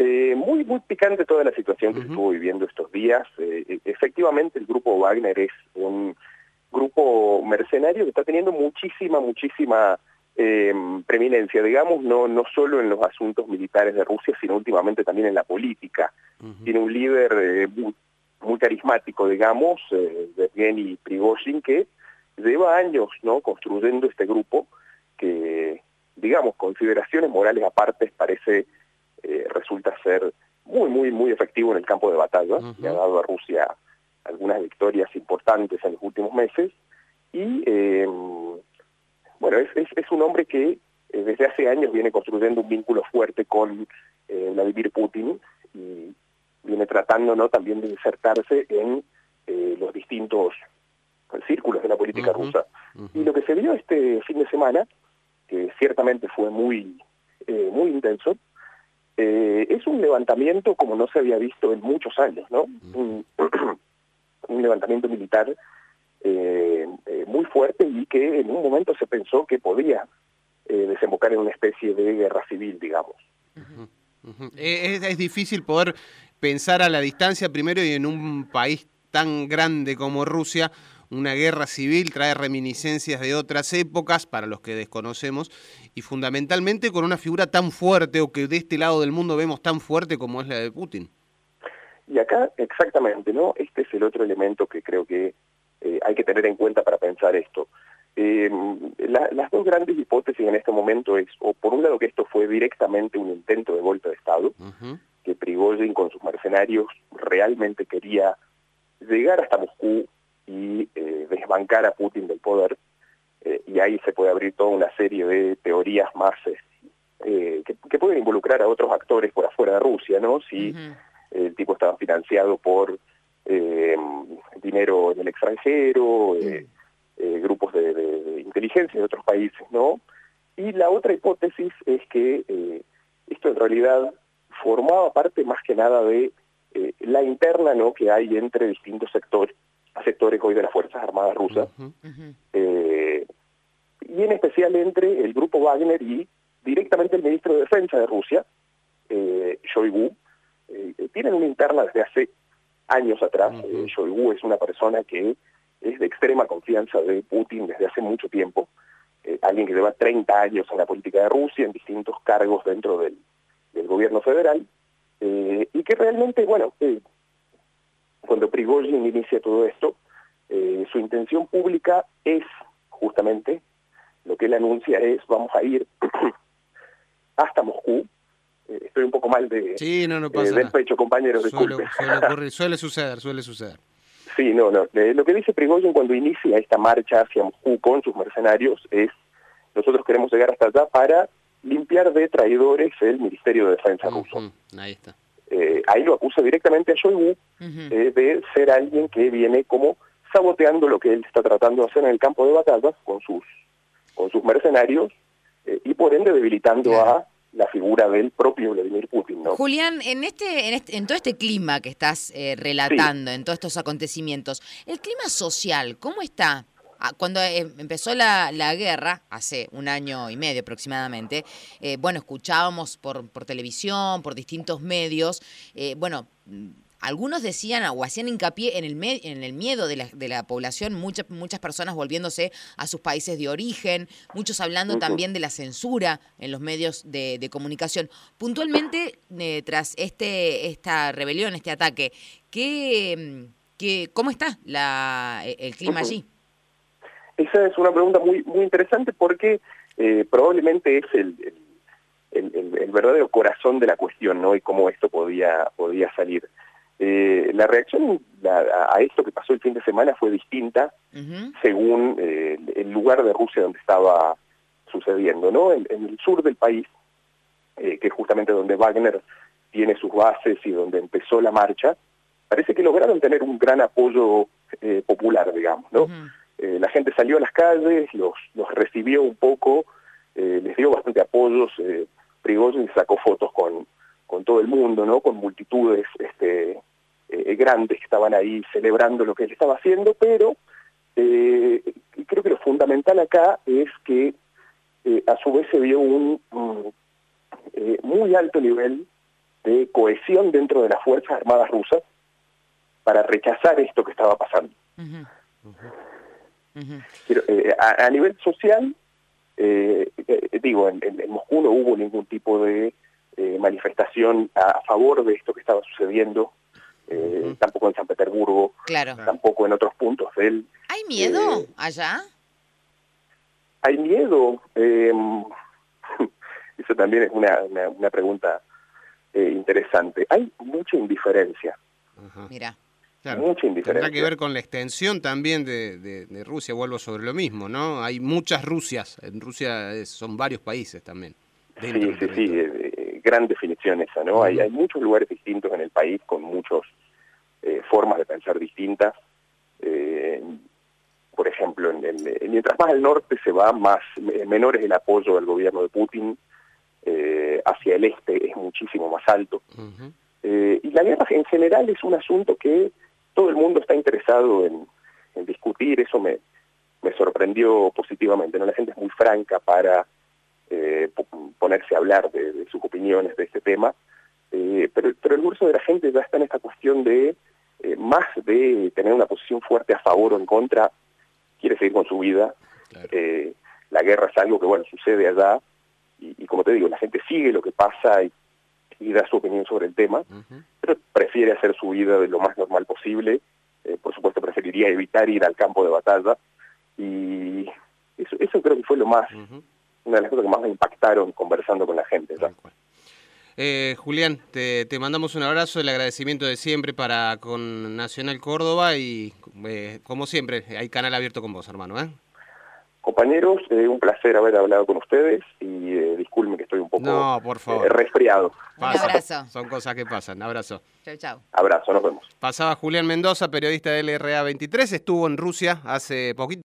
Muy, muy picante toda la situación que se estuvo viviendo estos días. Efectivamente, el grupo Wagner es un grupo mercenario que está teniendo muchísima preeminencia, digamos, no solo en los asuntos militares de Rusia, sino últimamente también en la política. Tiene un líder muy carismático, digamos, Yevgeny Prigozhin, que lleva años, ¿no?, construyendo este grupo que, digamos, consideraciones morales aparte, parece resulta ser muy efectivo en el campo de batalla. Le ha dado a Rusia algunas victorias importantes en los últimos meses y bueno, es un hombre que desde hace años viene construyendo un vínculo fuerte con Vladimir Putin y viene tratando, ¿no?, también de insertarse en los distintos círculos de la política rusa. Y lo que se vio este fin de semana, que ciertamente fue muy intenso, es un levantamiento como no se había visto en muchos años, ¿no? Un levantamiento militar muy fuerte y que en un momento se pensó que podía desembocar en una especie de guerra civil, digamos. Es difícil poder pensar a la distancia primero y en un país tan grande como Rusia. Una guerra civil trae reminiscencias de otras épocas para los que desconocemos y fundamentalmente con una figura tan fuerte o que de este lado del mundo vemos tan fuerte como es la de Putin. Y acá exactamente, ¿no? Este es el otro elemento que creo que hay que tener en cuenta para pensar esto. Las dos grandes hipótesis en este momento es, o por un lado que esto fue directamente un intento de golpe de Estado, que Prigozhin con sus mercenarios realmente quería llegar hasta Moscú y desbancar a Putin del poder, y ahí se puede abrir toda una serie de teorías más que pueden involucrar a otros actores por afuera de Rusia, ¿no? Si el tipo estaba financiado por dinero en el extranjero, grupos de inteligencia de otros países, ¿no? Y la otra hipótesis es que esto en realidad formaba parte más que nada de la interna, ¿no?, que hay entre distintos sectores hoy de las Fuerzas Armadas rusas, y en especial entre el grupo Wagner y directamente el ministro de Defensa de Rusia, Shoigu. Tienen una interna desde hace años atrás. Shoigu es una persona que es de extrema confianza de Putin desde hace mucho tiempo, alguien que lleva 30 años en la política de Rusia, en distintos cargos dentro del gobierno federal, y que realmente, bueno, cuando Prigozhin inicia todo esto, su intención pública es justamente, lo que él anuncia es, vamos a ir hasta Moscú. Estoy un poco mal no pasa del nada. pecho, compañeros, disculpen. Suele suceder. Sí, no. Lo que dice Prigozhin cuando inicia esta marcha hacia Moscú con sus mercenarios es: nosotros queremos llegar hasta allá para limpiar de traidores el Ministerio de Defensa ruso. Ahí está. Ahí lo acusa directamente a Shoigu de ser alguien que viene como saboteando lo que él está tratando de hacer en el campo de batalla con sus mercenarios, y por ende debilitando a la figura del propio Vladimir Putin, ¿no? Julián, en todo este clima que estás relatando, en todos estos acontecimientos, el clima social, ¿cómo está? Cuando empezó la guerra, hace 1 año y medio aproximadamente, bueno, escuchábamos por televisión, por distintos medios, bueno, algunos decían o hacían hincapié en el miedo de la población, muchas personas volviéndose a sus países de origen, muchos hablando también de la censura en los medios de comunicación. Puntualmente, tras esta rebelión, este ataque, ¿cómo está el clima allí? Esa es una pregunta muy interesante porque probablemente es el verdadero corazón de la cuestión, ¿no? Y cómo esto podía salir. La reacción a esto que pasó el fin de semana fue distinta según el lugar de Rusia donde estaba sucediendo, ¿no? En el sur del país, que es justamente donde Wagner tiene sus bases y donde empezó la marcha, parece que lograron tener un gran apoyo popular, digamos, ¿no? La gente salió a las calles, los recibió un poco, les dio bastante apoyo. Prigozhin sacó fotos con todo el mundo, ¿no? Con multitudes grandes que estaban ahí celebrando lo que él estaba haciendo, pero creo que lo fundamental acá es que a su vez se vio un muy alto nivel de cohesión dentro de las Fuerzas Armadas rusas para rechazar esto que estaba pasando. A nivel social, digo, en Moscú no hubo ningún tipo de manifestación a favor de esto que estaba sucediendo, tampoco en San Petersburgo, tampoco en otros puntos del... ¿Hay miedo allá? ¿Hay miedo? Eso también es una pregunta interesante. Hay mucha indiferencia. Mira. Claro, mucha indiferencia. Tendrá que ver con la extensión también de Rusia, vuelvo sobre lo mismo, ¿no? Hay muchas Rusias, en Rusia son varios países también. Sí, gran definición esa, ¿no? Hay muchos lugares distintos en el país con muchas formas de pensar distintas. Por ejemplo, mientras más al norte se va, menor es el apoyo del gobierno de Putin. Hacia el este es muchísimo más alto. Y la guerra en general es un asunto que todo el mundo está interesado en discutir. Eso me sorprendió positivamente, ¿no? La gente es muy franca para ponerse a hablar de sus opiniones de este tema, pero el grueso de la gente ya está en esta cuestión de, más de tener una posición fuerte a favor o en contra, quiere seguir con su vida. Claro. La guerra es algo que, bueno, sucede allá, y como te digo, la gente sigue lo que pasa y da su opinión sobre el tema, pero prefiere hacer su vida de lo más normal posible. Por supuesto, preferiría evitar ir al campo de batalla, y eso creo que fue una de las cosas que más me impactaron conversando con la gente, ¿no? Julián, te mandamos un abrazo, el agradecimiento de siempre con Nacional Córdoba, y como siempre, hay canal abierto con vos, hermano, ¿eh? Compañeros, un placer haber hablado con ustedes, y disculpen que estoy un poco por favor. resfriado. Un abrazo. Son cosas que pasan. Abrazo. Chau, chau. Abrazo, nos vemos. Pasaba Julián Mendoza, periodista de LRA 23, estuvo en Rusia hace poquito.